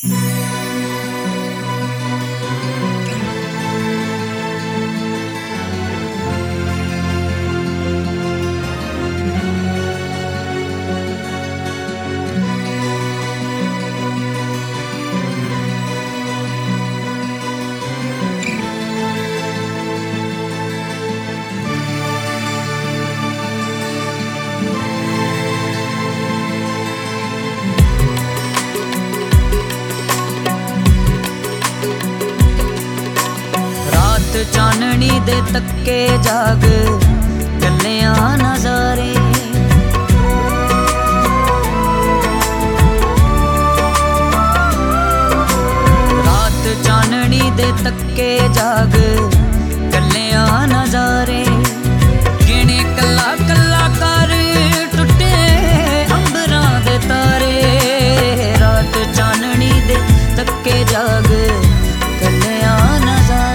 ਚਾਨਣੀ ਦੇ ਤੱਕੇ ਜਾਗ ਕੱਲਿਆਂ ਨਜ਼ਾਰੇ। ਰਾਤ ਚਾਨਣੀ ਦੇ ਤੱਕੇ ਜਾਗ ਕੱਲਿਆਂ ਨਜ਼ਾਰੇ। ਗਿਣੇ ਕੱਲਾ ਕੱਲਾ ਕਰ ਟੁੱਟੇ ਅੰਬਰਾਂ ਦੇ ਤਾਰੇ। ਰਾਤ ਚਾਨਣੀ ਦੇ ਤੱਕੇ ਜਾਗ ਕੱਲਿਆਂ ਨਜ਼ਾਰੇ।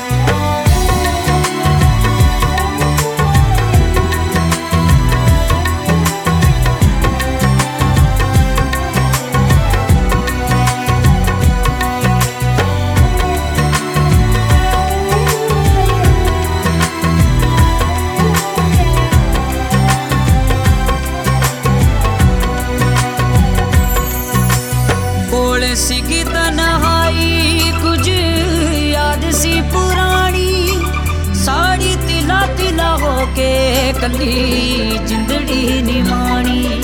ਸੀਗੀ ਤਨਹਾਈ ਕੁਝ ਯਾਦ ਸੀ ਪੁਰਾਣੀ। ਸਾੜੀ ਤਿਲਾ ਤਿਲਾ ਹੋ ਕੇ ਕੱਲੀ ਜਿੰਦੜੀ ਨਿਮਾਣੀ।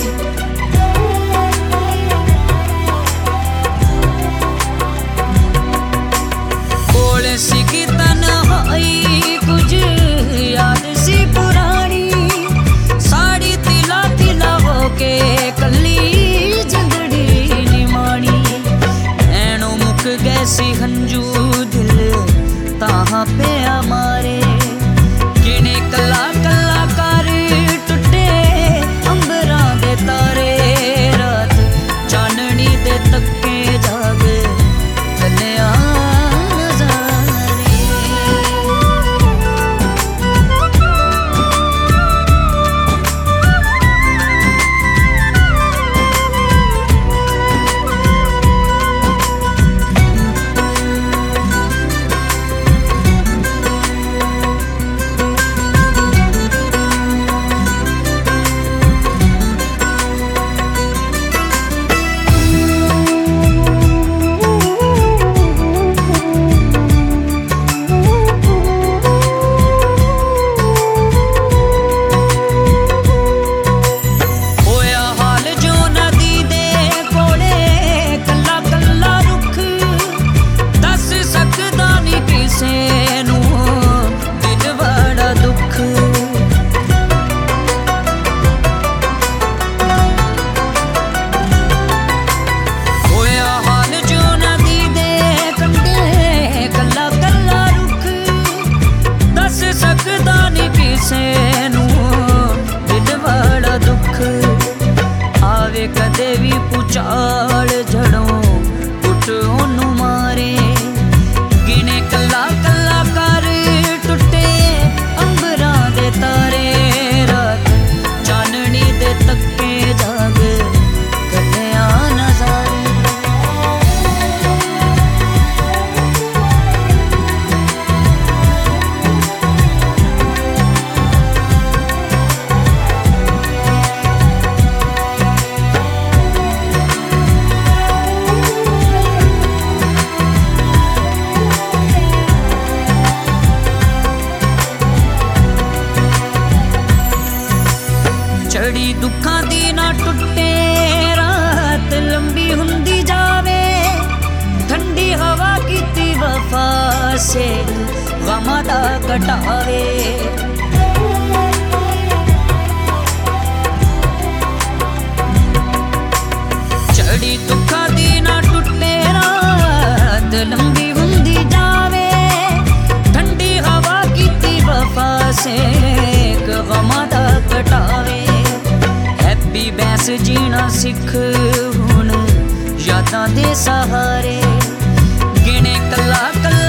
ਕੋਲ ਸੀਗੀ ਤਨਹਾਈ ਕੁਝ ਯਾਦ ਸੀ ਪੁਰਾਣੀ। ਸਾੜੀ ਤਿਲਾ ਤਿਲਾ ਹੋ ਕੇ ਕੱਲੀ ਗੈਸੀ ਹੰਝੂ ਦਿਲ ਤਾਹਾਂ ਪਿਆ ਮਾਰੇ। ਗਿਣੇ ਕੱਲਾ ਕੱਲਾ ਕਰ ਟੁੱਟੇ ਅੰਬਰਾਂ ਦੇ ਤਾਰੇ। ਰਾਤ ਚਾਨਣੀ ਦੇ ਤੱਕੇ ਜਾਗ ਕੱਲਿਆਂ ਕਦੇ ਵੀ ਪੁਚਾਲ ਜੜੋਂ ਉੱਠ ਉਹਨੂੰ ਮਾਰੇ। ਗਿਣੇ ਕੱਲਾ ਕੱਲਾ ਕਰ ਟੁੱਟੇ ਅੰਬਰਾਂ ਦੇ ਤਾਰੇ। ਰਾਤ ਚਾਨਣੀ ਦੇ ਤੱਕੇ ਜਾਗ ਕੱਲਿਆਂ ਨਜ਼ਾਰੇ। ਝੜੀ ਦੁੱਖਾਂ ਦੀ ਨਾ ਟੁੱਟੇ ਰਾਤ ਲੰਬੀ ਹੁੰਦੀ ਜਾਵੇ। ਠੰਡੀ ਹਵਾ ਕੀਤੀ ਵਫਾ ਸੇ ਗਮਾਂ ਦਾ ਘਟਾਵੇ। ਝੜੀ ਦੁੱਖਾਂ ਦੀ ਨਾ ਟੁੱਟੇ ਰਾਤ ਲੰਬੀ ਹੁੰਦੀ ਜਾਵੇ। ਠੰਡੀ ਹਵਾ ਕੀਤੀ ਵਫਾ ਸੇ ਗਮਾਂ ਦਾ ਘਟਾਵੇ। ਹੈਪੀ ਬੈਂਸ ਜੀਣਾ ਸਿੱਖ ਹੁਣ ਯਾਦਾਂ ਦੇ ਸਹਾਰੇ। ਗਿਣੇ ਕੱਲਾ ਕੱਲਾ